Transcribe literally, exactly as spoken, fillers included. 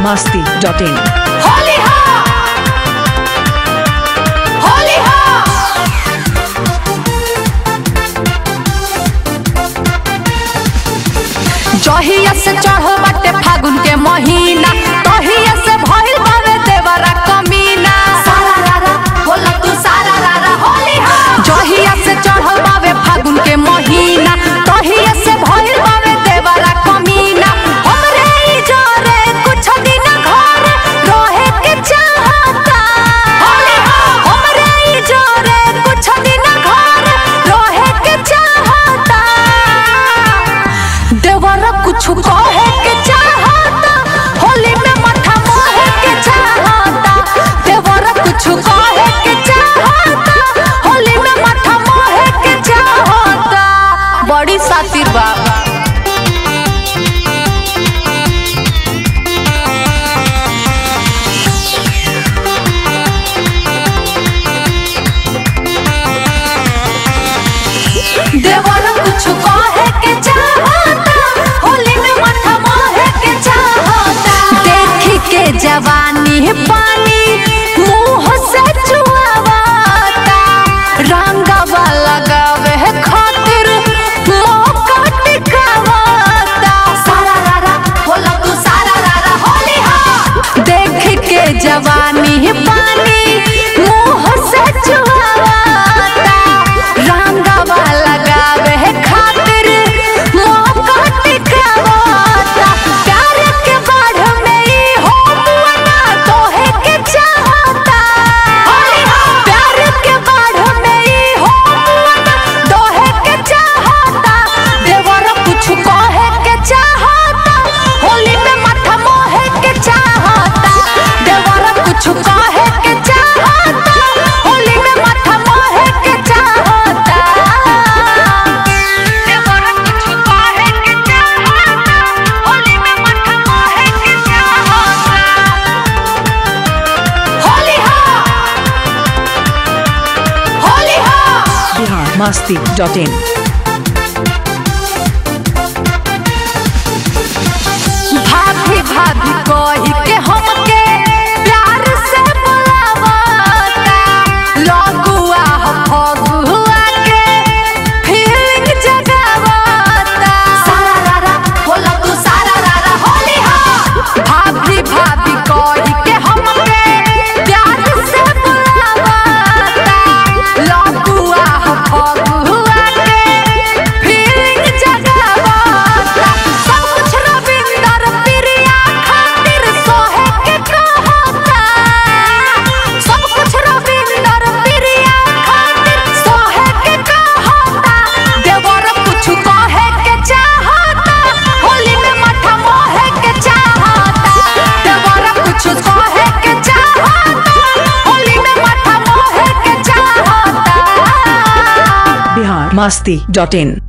Masti dot in. Holi हो होली हो जहिया से चढ़ो बाटे फागुन के महीना तहिया से भइल बावे देवरा कमीना सारा रारा बोला तू सारा रारा होली हो जहिया से चढ़ो बावे फागुन के महीना तहिया से भइल बावे देवरा कमीना हमरे ई जोरे कुछ दिन घर रहे के चाहता होली हो हमरे ई जोरे कुछ दिन घर रहे के चाहता देवरा कुछ कहे के चाहता होली में माथा मोहे के चाहता देवरा कुछ कहे के चाहता होली में माथा मोहे के चाहता बड़ी सातिर बा देवरा कुछ कहे के चाहता होली में माथा मोहे के चाहता देखी के जवानी पानी मुंह से चुआवाता रंगवा लगावे खातिर मौका टिकावाता सारा रारा बोला तू सारा रारा होली हो देखी के जवानी पानी मुंह से चुआवाता रंगवा लगावे खातिर मौका टिकावाता प्यार के बाढ़ में ही हो बुआना तोहे के चाहता होली हो प्यार के बाढ़ में ही हो बुआना तोहे के चाहता देवरा कुछ कहे के चाहता होली में माथा मोहे के चाहता देवरा कुछ कहे के चाहता होली में माथा मोहे के चाहता देवरा कुछ कहे के चाहता होली में माथा मोहे के चाहता होली हो होली हो बिहार मस्ती डॉट इन। भाभी भाभी कही के हमके प्यार से बुलावता लगुआ हो फगुआ के फीलिंग जगावता सारा रारा बोला तू सारा रारा होली हो भाभी भाभी कही के हमके प्यार से बुलावता लगुआ हो फगुआ के फीलिंग जगावता सब कुछ रविंदर प्रिया खातिर सोहे के कहता सब कुछ रविंदर प्रिया खातिर सोहे के कहता देवरा कुछ कहे के चाहता होली में माथा मोहे के चाहता देवरा कुछ कहे के चाहता होली में माथा मोहे के चाहता बिहार मस्ती डॉट इन।